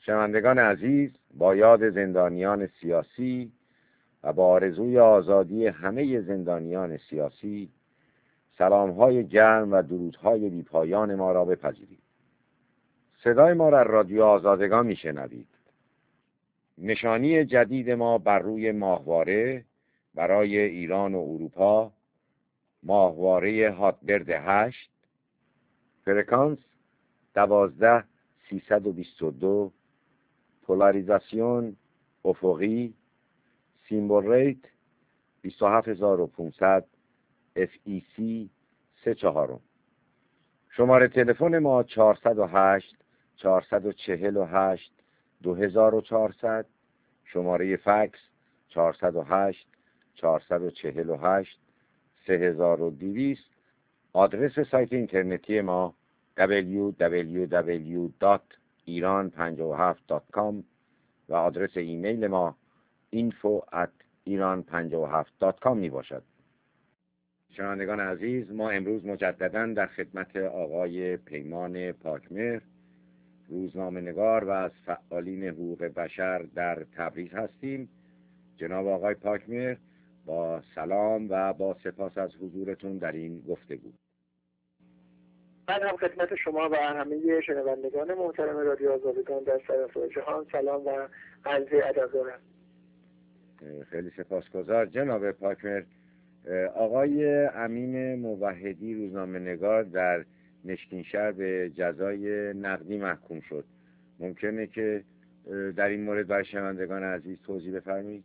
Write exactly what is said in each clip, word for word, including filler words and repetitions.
شنوندگان عزیز، با یاد زندانیان سیاسی و با آرزوی آزادی همه زندانیان سیاسی، سلام‌های گرم و درودهای بی‌پایان ما را بپذیرید. صدای ما را رادیو آزادگان میشنوید. نشانی جدید ما بر روی ماهواره برای ایران و اروپا، ماهواره هاتبرد هشت، فرکانس دوازده سیصد و بیست و دو، پولاریزاسیون افقی، سیمبل ریت بیست و هفت هزار و پانصد، اف ای سی سه چهارم. شماره تلفن ما چهارصد و هشت چهارصد و چهل و هشت دو هزار و چهارصد، شماره فکس چهارصد و هشت چهارصد و چهل و هشت سه هزار و دویست. آدرس سایت اینترنتی ما دبلیو دبلیو دبلیو دات ایران پنجاه و هفت دات کام و آدرس ایمیل ما اینفو ات ایران پنجاه و هفت دات کام می باشد. شنوندگان عزیز، ما امروز مجددا در خدمت آقای پیمان پاکمهر، روزنامه‌نگار و از فعالین حقوق بشر در تبریز هستیم. جناب آقای پاکمهر، با سلام و با سپاس از حضورتون در این گفتگو. من هم خدمت شما و همه شنوندگان محترم رادیو آزادگان در سراسر جهان سلام و عرض ادب دارم. خیلی سپاسگزار. جناب پاکمهر، آقای امین موحدی روزنامه‌نگار در مشکینشهر به جزای نقدی محکوم شد. ممکنه که در این مورد برای شنوندگان عزیز توضیح بفرمایید؟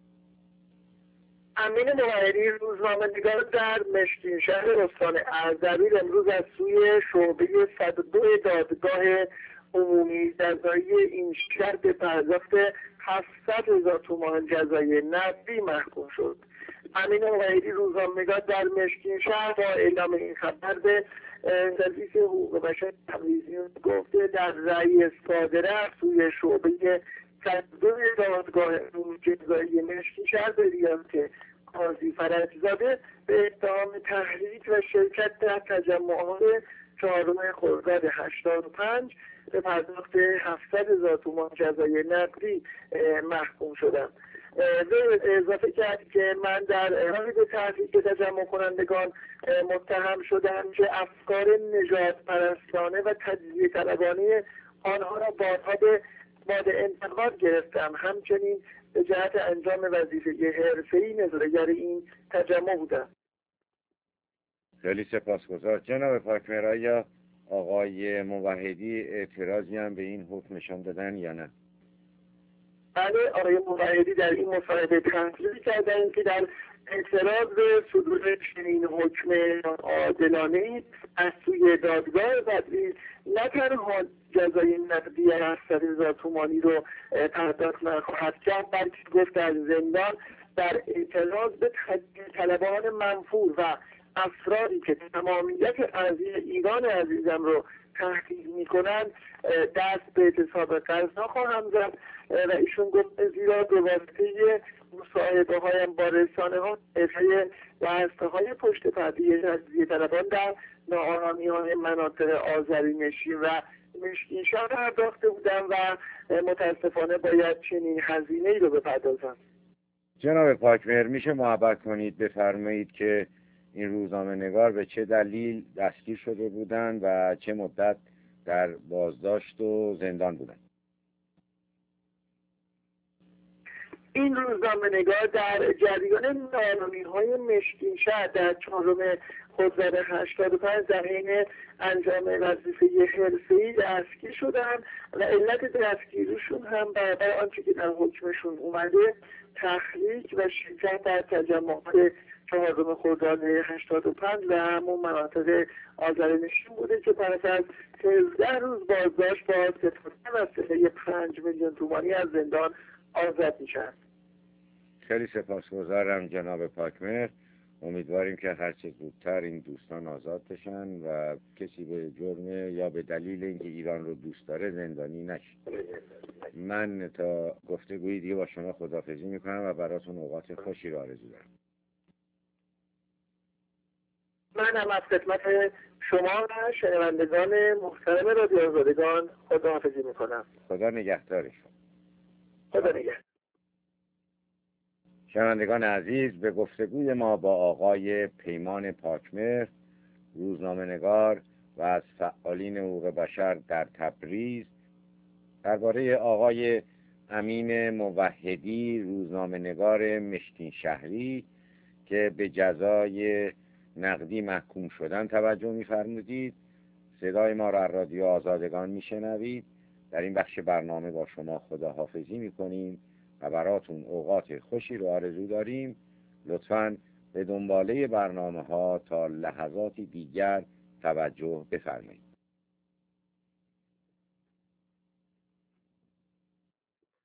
امین موحدی روزنامه‌نگار در مشکینشهر استان اردبیل امروز از سوی شعبه صد و دو دادگاه عمومی جزایی این شهر به پرداخت هفتصد هزار تومان جزای نقدی محکوم شد. امین موحدی روزنامه‌نگار در مشکینشهر با اعلام این خبر به سرویس حقوق بشر تبریزیون گفته در رأی صادره از سوی شعبه صد و دو دادگاه عمومی جزایی مشکینشهر به ریاست قاضی فرجزاده به اتهام تحریک و شرکت در تجمعات چهارم خرداد هشتاد و پنج به پرداخت هفتصد هزار تومان جزای نقدی محکوم شدم. به اضافه کرد که من در راه به تحریک تجمع کنندگان متهم شدم که افکار نژاد پرستانه و تجزیه طلبانه آنها را بارها به مورد انتقاد گرفتم. همچنین به جهت انجام وظیفه حرفه‌ای نظاره‌گر این تجمع بودم. خیلی سپاسگزار. جناب پاکمهر، آیا آقای موحدی اعتراضی هم به این حکم نشان دادن یا نه؟ بله، آقای موحدی در این مصاحبه تنظیم کردن که در اعتراض به صدور چنین حکم عادلانه از سوی دادگاه تبریز نه تنها جزای نقدی هفتصد هزار تومانی رو پرداخت نخواهد کرد، بلکه گفت از زندان در اعتراض به تجزیه طلبان منفور و افرادی که تمامیت ارضی ایران عزیزم رو تهدید میکنند دست به اعتصاب غذا خواهم زد و ایشون گفت زیرا به واسطه مصاحبه هایم با رسانه ها افهای دسته های پشت پرده تجزیه طلبان در ناآرامی های مناطق آذرینشین و مشکینشهر پرداخته بودم و متاسفانه باید چنین هزینه ای رو بپردازم. جناب پاکمهر، میشه محبت کنید بفرمایید که این روزنامه‌نگار به چه دلیل دستگیر شده بودند و چه مدت در بازداشت و زندان بودند؟ این روزنامه‌نگار در جریان ناآرامی‌های مشکینشهر در چهارم خرداد هشتاد و پنج در حین انجام وظیفه حرفه‌ای دستگیر شدند و علت دستگیریشون هم برابر آنچه که در حکمشون اومده تخریج و شرکت در تجمعات چهارم خرداد هشتاد و پنج و همون مناطق آذرینشین بوده که پس از هفده روز بازداشت با استفاده وسیله پنج میلیون تومانی از زندان آزاد میشن. خیلی سپاسگزارم جناب پاکمهر. امیدواریم که هرچه زودتر این دوستان آزاد بشن و کسی به جرم یا به دلیل اینکه ایران رو دوست داره زندانی نشه. من تا گفتگوی دیگه با شما خداحافظی میکنم و براتون اوقات خوشی رو آرزو دارم. من هم از خدمت شما و شنوندگان محترم رادیو آزادگان خداحافظی میکنم. خدا نگهدار شما. خدا نگهدار. شنوندگان عزیز، به گفتگوی ما با آقای پیمان پاکمهر، روزنامه‌نگار و از فعالین حقوق بشر در تبریز، درباره آقای امین موحدی، روزنامه‌نگار مشتین شهری که به جزای نقدی محکوم شدن توجه می‌فرمودید، صدای ما را رادیو آزادگان میشنوید. در این بخش برنامه با شما خداحافظی میکنیم و براتون اوقات خوشی رو آرزو داریم. لطفاً به دنباله برنامه ها تا لحظاتی دیگر توجه بفرمایید.